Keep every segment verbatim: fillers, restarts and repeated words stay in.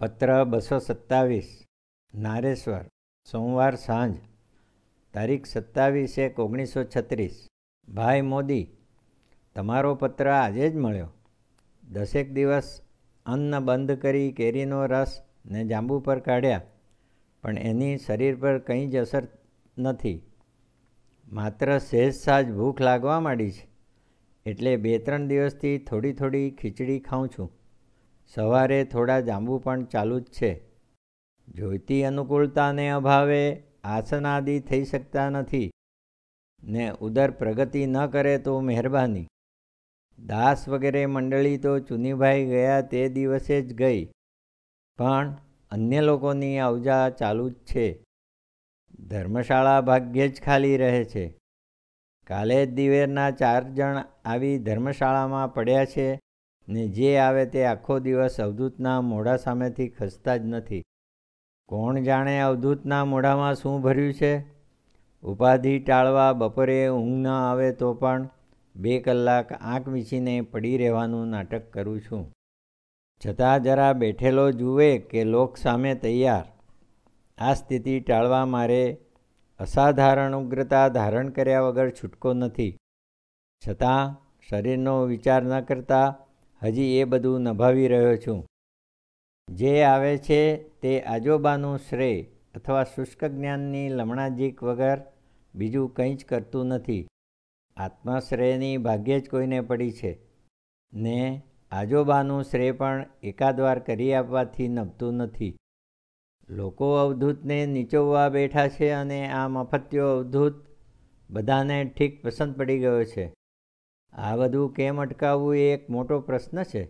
પત્ર બસો સત્તાવીસ નારેશ્વર, સોમવાર સાંજ, તારીખ સત્તાવીસ એક ઓગણીસો છત્રીસ. ભાઈ મોદી, તમારો પત્ર આજે જ મળ્યો. દસેક દિવસ અન્ન બંધ કરી કેરીનો રસ ને જાંબુ પર કાઢ્યા, પણ એની શરીર પર કંઈ જ અસર નથી. માત્ર સહેજ સાજ ભૂખ લાગવા માંડી છે, એટલે બે ત્રણ દિવસથી થોડી થોડી ખીચડી ખાઉં છું. સવારે થોડા જાંબુ પણ ચાલુ જ છે. જોઈતી અનુકૂળતાને અભાવે આસનાદિ થઈ શકતા નથી ને ઉદર પ્રગતિ ન કરે તો મહેરબાની. દાસ વગેરે મંડળી તો ચુનીભાઈ ગયા તે દિવસે જ ગઈ, પણ અન્ય લોકોની અવજા ચાલુ જ છે. ધર્મશાળા ભાગ્યે જ ખાલી રહે છે. કાલે જ દિવેરના ચાર જણ આવી ધર્મશાળામાં પડ્યા છે ને જે આવે તે આખો દિવસ અવધૂતના મોઢા સામેથી ખસતા જ નથી. કોણ જાણે અવધૂતના મોઢામાં શું ભર્યું છે? ઉપાધિ ટાળવા બપોરે ઊંઘ ન આવે તો પણ બે કલાક આંખ મીચીને પડી રહેવાનું નાટક કરું છું. છતાં જરા બેઠેલો જુએ કે લોક સામે તૈયાર. આ સ્થિતિ ટાળવા મારે અસાધારણ ઉગ્રતા ધારણ કર્યા વગર છૂટકો નથી. છતાં શરીરનો વિચાર ન કરતા હજી એ બધું નભાવી રહ્યો છું. જે આવે છે તે આજોબાનું શ્રેય અથવા શુષ્ક જ્ઞાનની લમણાજીક વગર બીજું કંઈ જ કરતું નથી. આત્મશ્રેયની ભાગ્યે જ કોઈને પડી છે ને આજોબાનું શ્રેય પણ એકાદ વાર કરી આપવાથી નભતું નથી. લોકો અવધૂતને નીચોવવા બેઠા છે અને આ મફતિયો અવધૂત બધાને ઠીક પસંદ પડી ગયો છે. આ બધું કેમ અટકાવવું એ એક મોટો પ્રશ્ન છે.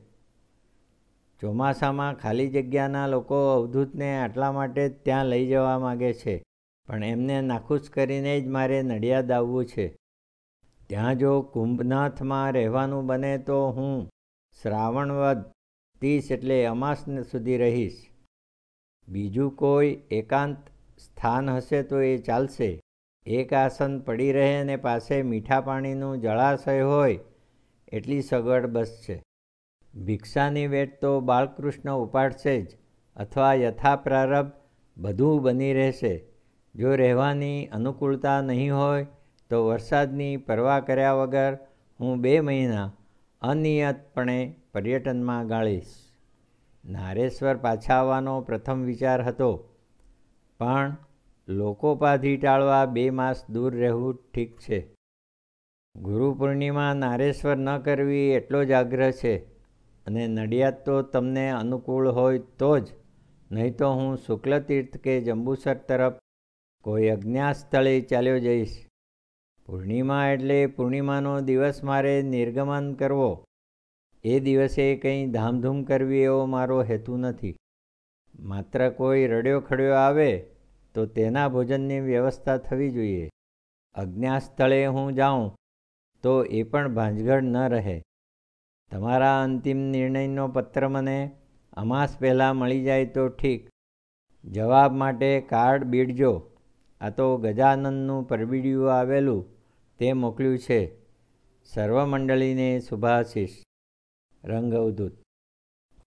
ચોમાસામાં ખાલી જગ્યાના લોકો અવધૂતને આટલા માટે જ ત્યાં લઈ જવા માગે છે, પણ એમને નાખુશ કરીને જ મારે નડિયાદ આવવું છે. ત્યાં જો કુંભનાથમાં રહેવાનું બને તો હું શ્રાવણ વદ ત્રીસ એટલે અમાસ સુધી રહીશ. બીજું કોઈ એકાંત સ્થાન હશે તો એ ચાલશે. એક આસન પડી રહે ને પાસે મીઠા પાણીનું જળાશય હોય એટલી સગવડ બસ છે. ભિક્ષાની વેટ તો બાલકૃષ્ણ ઉપાડશે જ, અથવા યથા પ્રારબ્ધ બધું બની રહેશે. જો રહેવાની અનુકૂળતા નહીં હોય તો વરસાદની પરવા કર્યા વગર હું બે મહિના અનિયતપણે પર્યટનમાં ગાળીશ. નારેશ્વર પાછા આવવાનો પ્રથમ વિચાર હતો, પણ લોકોપાધિ ટાળવા બે માસ દૂર રહેવું ઠીક છે. ગુરુ પૂર્ણિમા નારેશ્વર ન કરવી એટલો જ આગ્રહ છે, અને નડિયાદ તો તમને અનુકૂળ હોય તો જ, નહીં તો હું શુક્લતીર્થ કે જંબુસર તરફ કોઈ અજ્ઞાત સ્થળે ચાલ્યો જઈશ. પૂર્ણિમા એટલે પૂર્ણિમાનો દિવસ મારે નિર્ગમન કરવો. એ દિવસે કંઈ ધામધૂમ કરવી એવો મારો હેતુ નથી. માત્ર કોઈ રડ્યો ખડ્યો આવે તો તેના ભોજનની વ્યવસ્થા થવી જોઈએ. અજ્ઞાત સ્થળે હું જાઉં તો એ પણ ભાંજગડ ન રહે. તમારા અંતિમ નિર્ણયનો પત્ર મને અમાસ પહેલાં મળી જાય તો ઠીક. જવાબ માટે કાર્ડ બીડજો. આ તો ગજાનનનું પરબીડિયું આવેલું તે મોકલ્યું છે. સર્વ મંડળીને શુભાશીષ. રંગ અવધૂત.